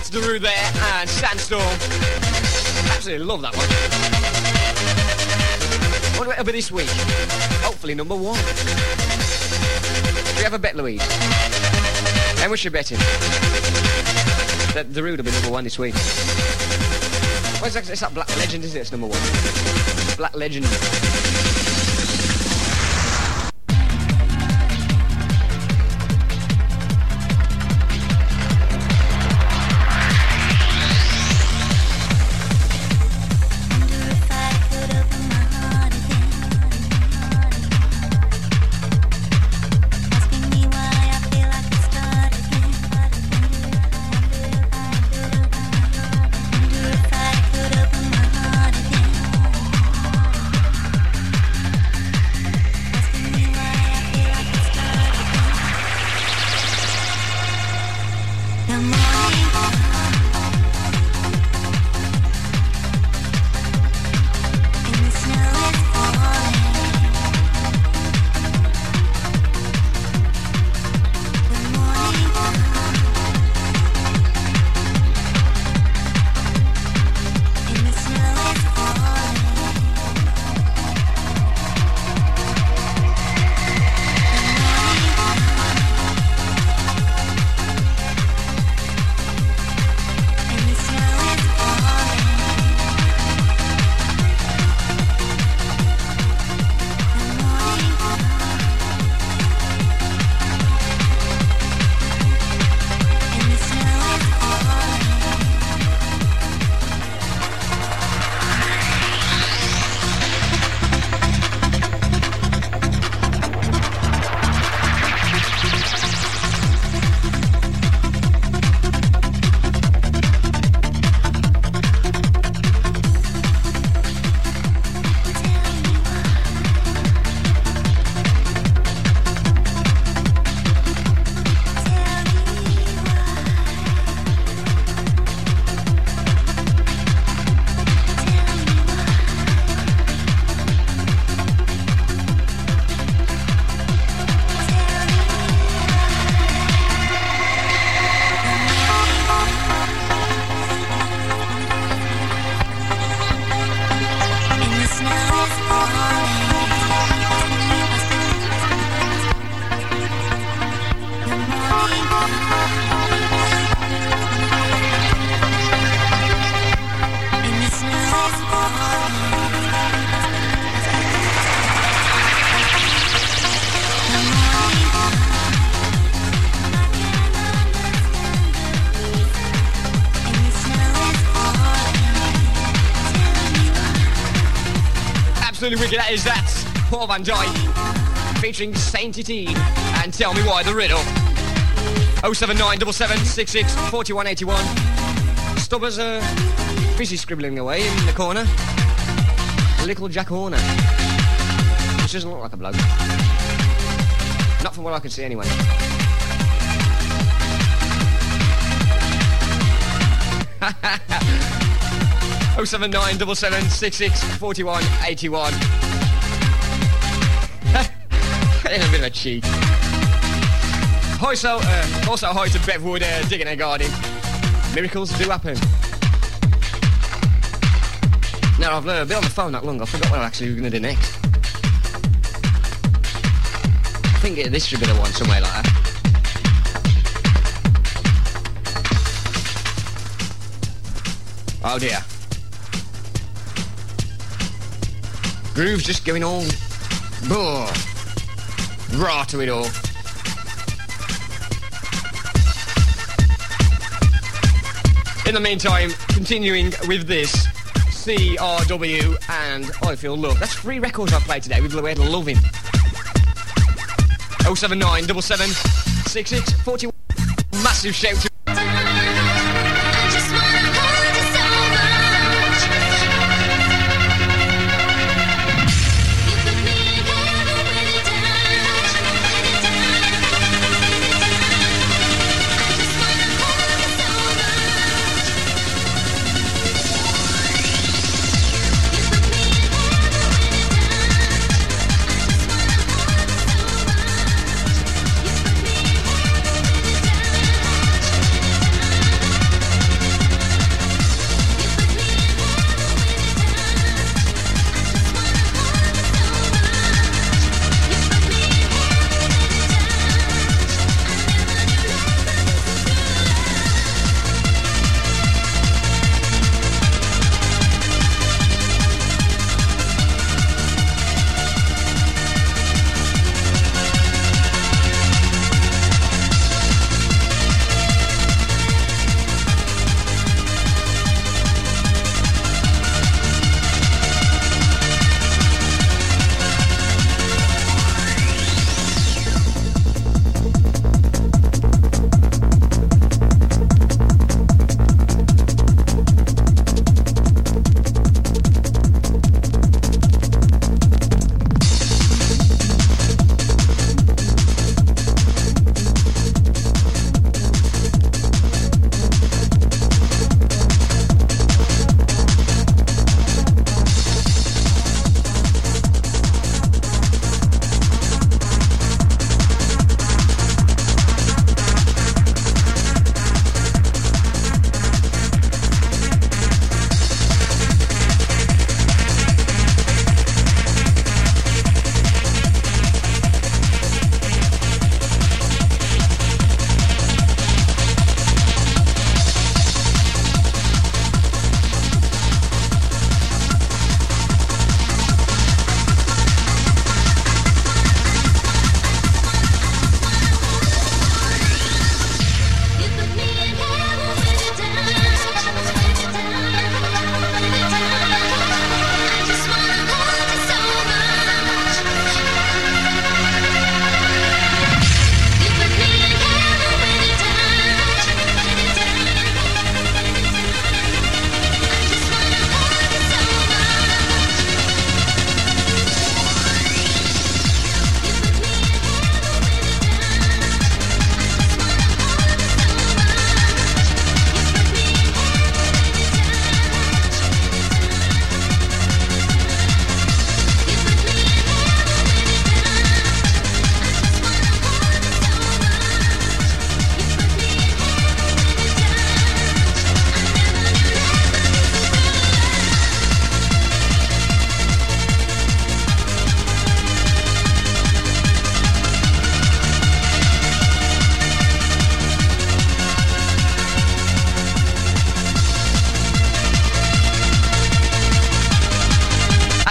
That's the Root there, and Sandstorm. Absolutely love that one. What about this week? Hopefully number 1. Do you have a bet, Louise? How much you betting? That the Root will be number 1 this week. What's that? It's that Black Legend, isn't it? It's number 1. Black Legend. Absolutely wicked, that is that. Paul Van Dyke featuring Sanctity and Tell Me Why, the riddle. 0797766 4181. Stubbers are busy scribbling away in the corner. Little Jack Horner, which doesn't look like a bloke. Not from what I can see anyway. Oh 07977664181. A bit of a cheat. Also hi to Bev Wood digging her garden. Miracles do happen. Now I've been on the phone that long, I forgot what I actually was going to do next. I think this should be the one, somewhere like that. Oh dear. Groove's just going all raw to it all. In the meantime, continuing with this CRW and I Feel Love. That's 3 records I've played today with Louise Loving. 079776641. Massive shout to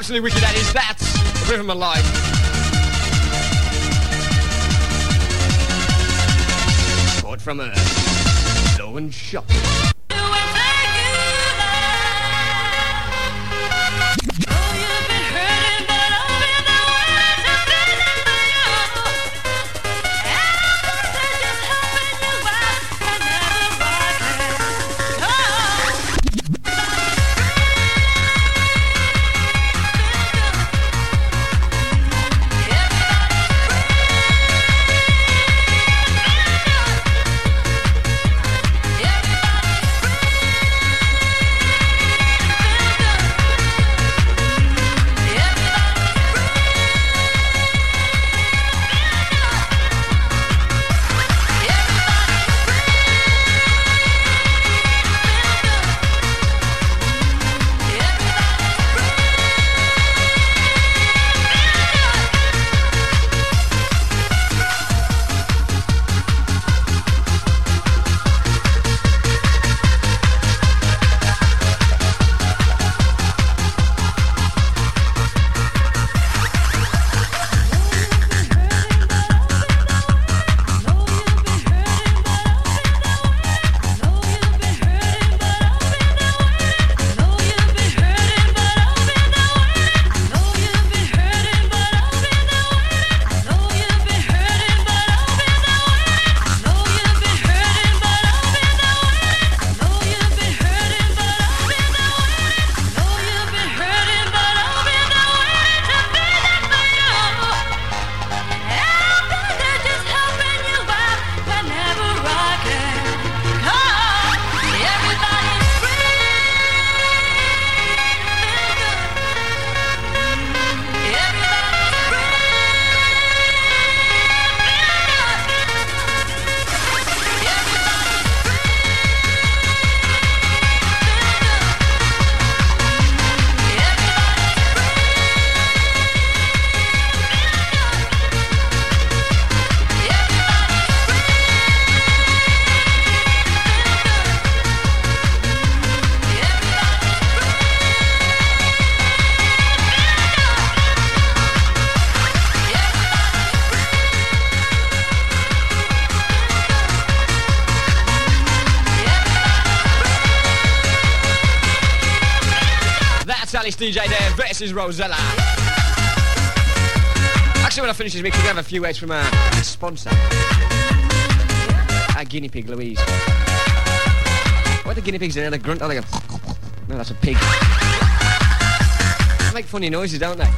Absolutely wicked, that is. That's Rhythm of Life. Sport from Earth. Low and Shop. Alice DJ there versus Rosella. Actually, when I finish this mix, we're going to have a few words from our sponsor, our guinea pig, Louise. What are the guinea pigs in there? They grunt, oh, they go... No, that's a pig. They make funny noises, don't they?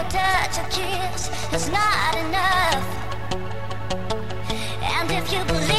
It's not enough. And if you believe